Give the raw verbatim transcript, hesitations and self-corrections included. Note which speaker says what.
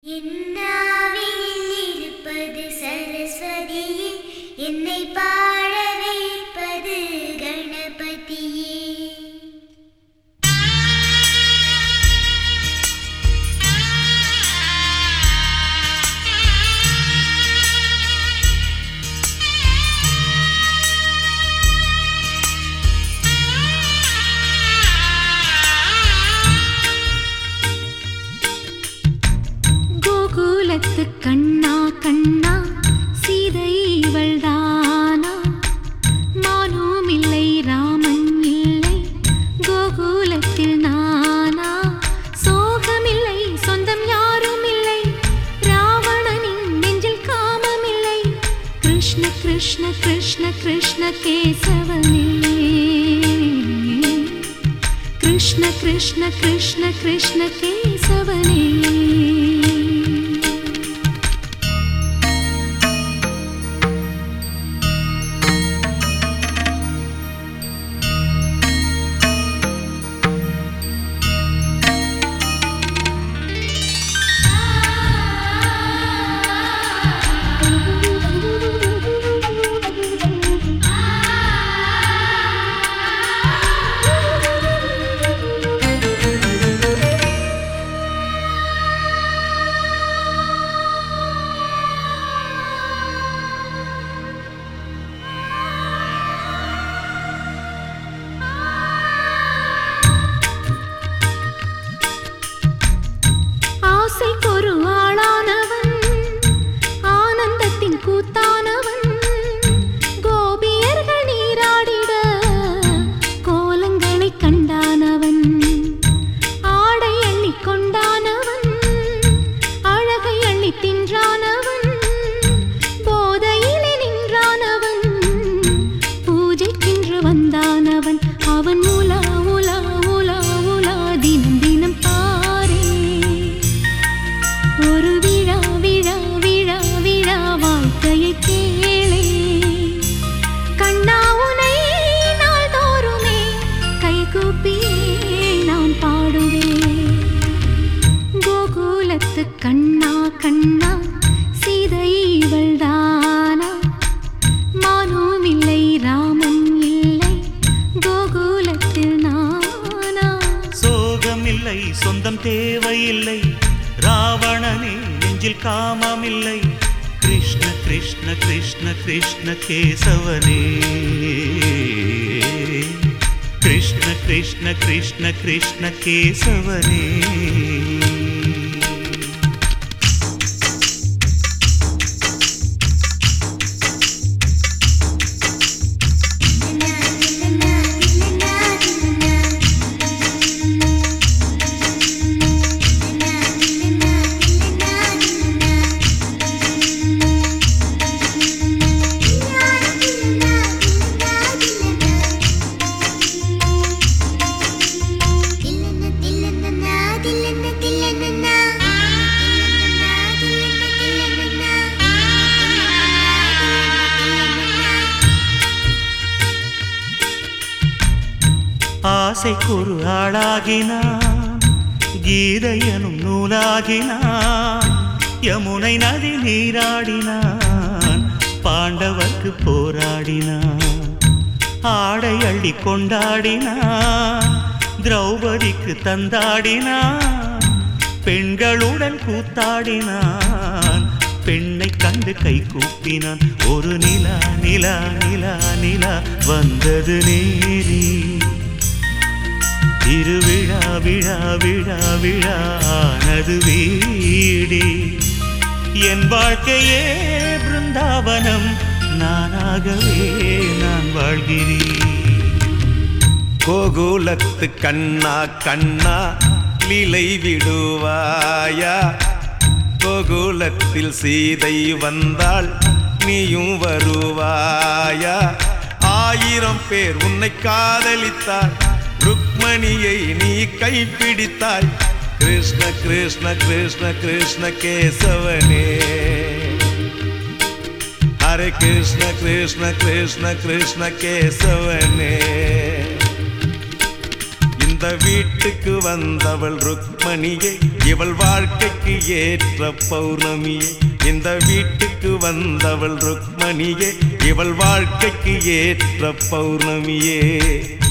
Speaker 1: என்னாவில் இருப்பது சரஸ்வதியே, என்னை பாட வைப்பது கணபதியே.
Speaker 2: கோகுலத்து கண்ணா கண்ணா சீதை இவள்தானா? மானும் இல்லை ராமன் இல்லை கோகுலத்தில் நானா? சோகமில்லை சொந்தம் யாரும் இல்லை, ராவணனின் நெஞ்சில் காமமில்லை. கிருஷ்ண கிருஷ்ண கிருஷ்ண கிருஷ்ண கேசவனே, கிருஷ்ண கிருஷ்ண கிருஷ்ண கிருஷ்ண கேசவனே. ஆசைக்கொரு ஆளானவன், ஆனந்தத்தின் கூத்தானவன், கோபியர்கள் நீராடிட கோலங்களை கண்டானவன். ஆடை அள்ளி கொண்டானவன், அழகை அள்ளி தின்றானவன், போதையிலே நின்றானவன், பூஜைக்கென்று வந்தானவன். அவன் உலா உலா உலா உலா தினம் தினம் பாரே, ஒரு விழா விழா விழா விழா வாழ்க்கையை கேளே. கண்ணா உனை நாள்தோறுமே கைகூப்பியே நான் பாடுவேன். கோகுலத்து கண்ணா கண்ணா சீதை இவள்தானா? மானும் இல்லை ராமன் இல்லை கோகுலத்தில் நானா?
Speaker 3: சோகமில்லை சொந்தம் தேவையில்லை, ராவணனே நெஞ்சில் காமமில்லை. கிருஷ்ண கிருஷ்ண கிருஷ்ண கிருஷ்ண கேசவனே, கிருஷ்ண கிருஷ்ண கிருஷ்ண கிருஷ்ண கேசவனே. ஆசைக்கொரு ஆளாகினான், கீதையனும் நூலாகினான், யமுனை நதி நீராடினான், பாண்டவர்க்கு போராடினான். ஆடை அள்ளி கொண்டாடினான், திரௌபதிக்கு தந்தாடினான், பெண்களுடன் கூத்தாடினான், பெண்ணை கண்டு கை கூப்பினான். ஒரு நிலா நிலா நிலா நிலா வந்தது நேரி, திருவிழா விழா விழா விழானது வீடி. என் வாழ்க்கையே பிருந்தாவனம், நானாகவே நான் வாழ்கிறேன்.
Speaker 4: கோகுலத்து கண்ணா கண்ணா லீலை விடுவாயா? கோகுலத்தில் சீதை வந்தாள், நீயும் வருவாயா? ஆயிரம் பேர் உன்னை காதலித்தார், ருக்மணியை நீ கைப்பிடித்தாய். கிருஷ்ண கிருஷ்ண கிருஷ்ண கிருஷ்ண கேசவனே, ஹரே கிருஷ்ண கிருஷ்ண கிருஷ்ண கிருஷ்ண கேசவனே. இந்த இந்த வீட்டுக்கு வந்தவள் ருக்மணியே இவள் வாழ்க்கைக்கு ஏற்ற பௌர்ணமியே இந்த வீட்டுக்கு வந்தவள் ருக்மணியே இவள் வாழ்க்கைக்கு ஏற்ற பௌர்ணமியே